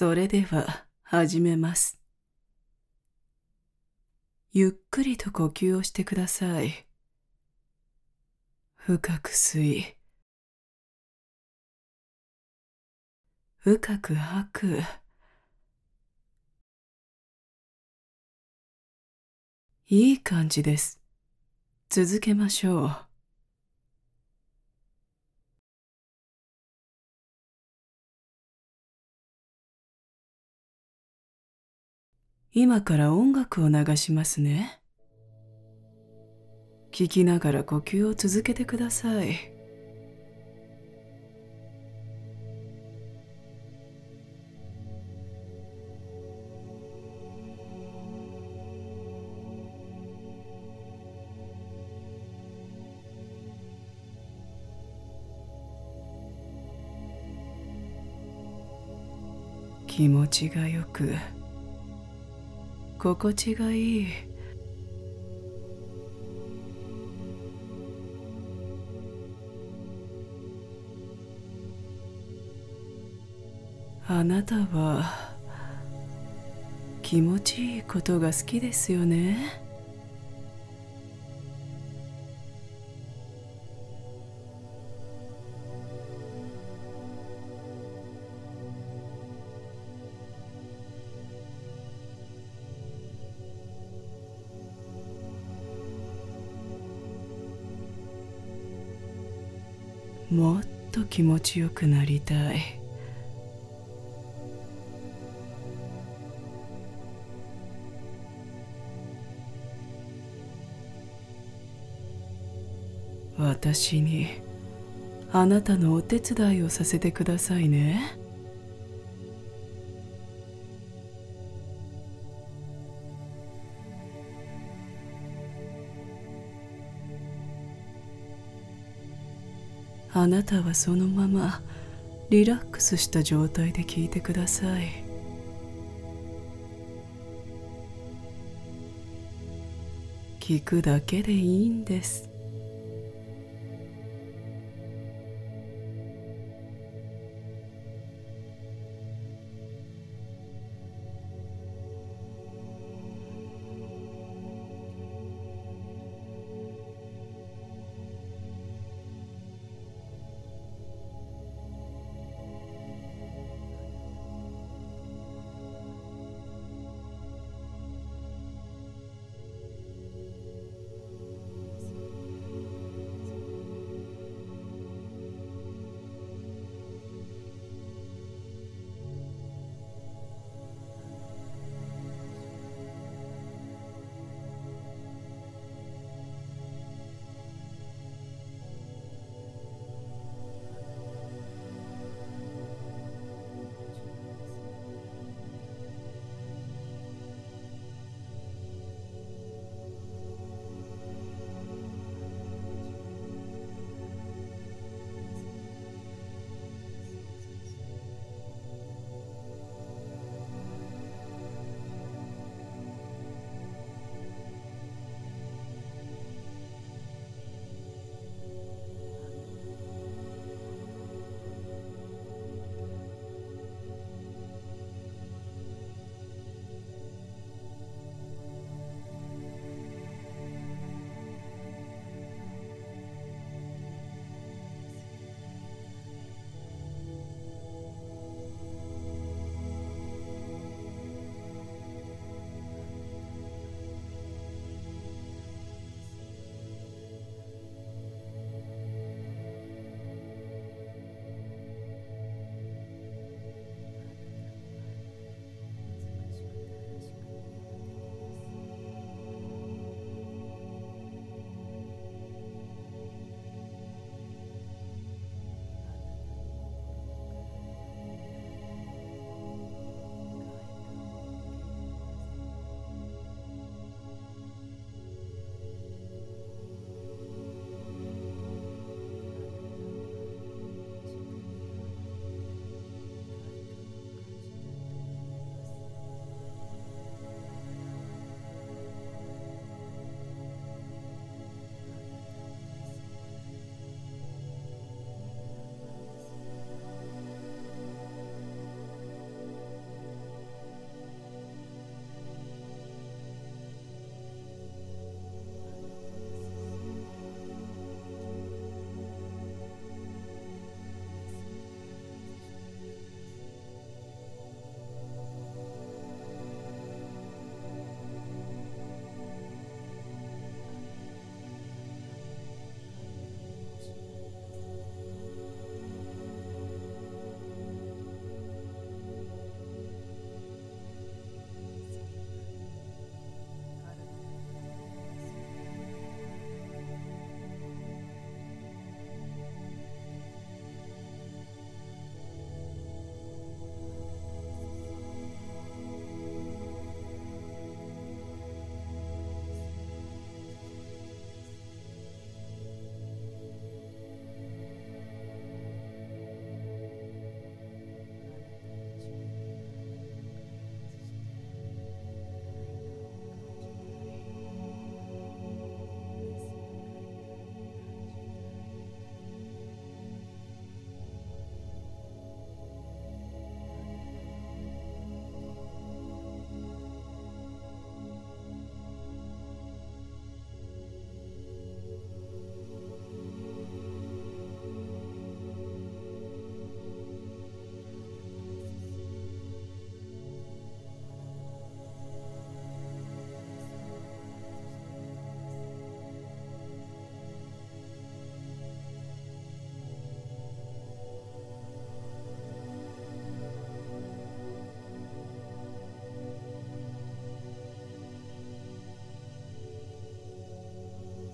それでは始めます。ゆっくりと呼吸をしてください。深く吸い、深く吐く。いい感じです。続けましょう。今から音楽を流しますね。聞きながら呼吸を続けてください。気持ちがよく、心地がいい。あなたは気持ちいいことが好きですよね。もっと気持ちよくなりたい。私にあなたのお手伝いをさせてくださいね。あなたはそのままリラックスした状態で聞いてください。聞くだけでいいんです。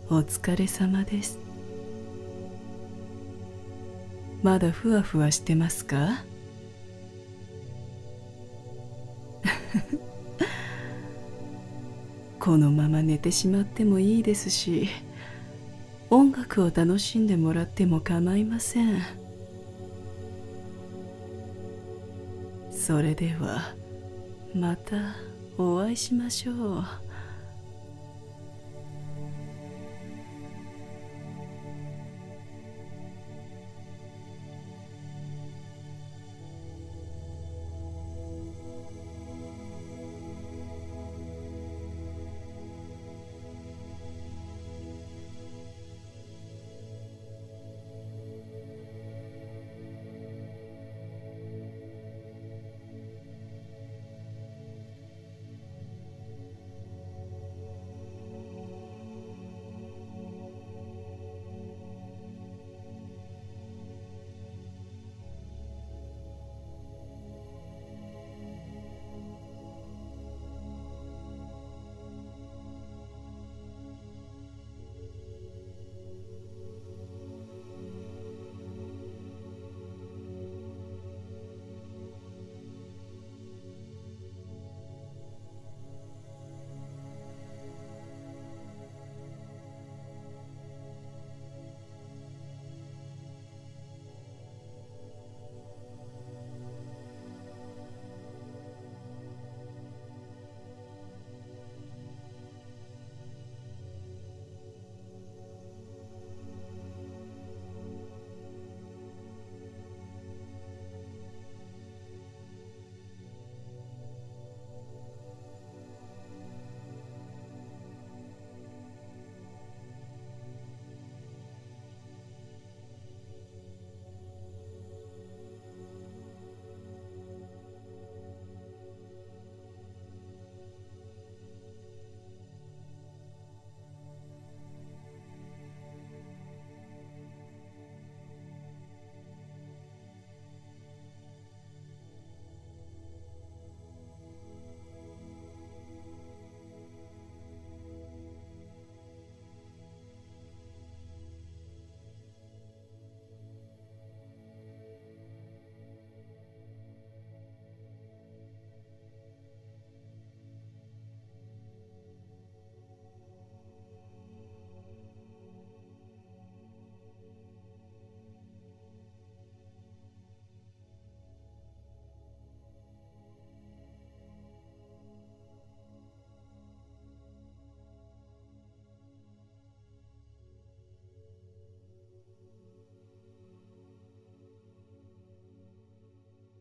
お疲れ様です。まだふわふわしてますか？このまま寝てしまってもいいですし、音楽を楽しんでもらっても構いません。それではまたお会いしましょう。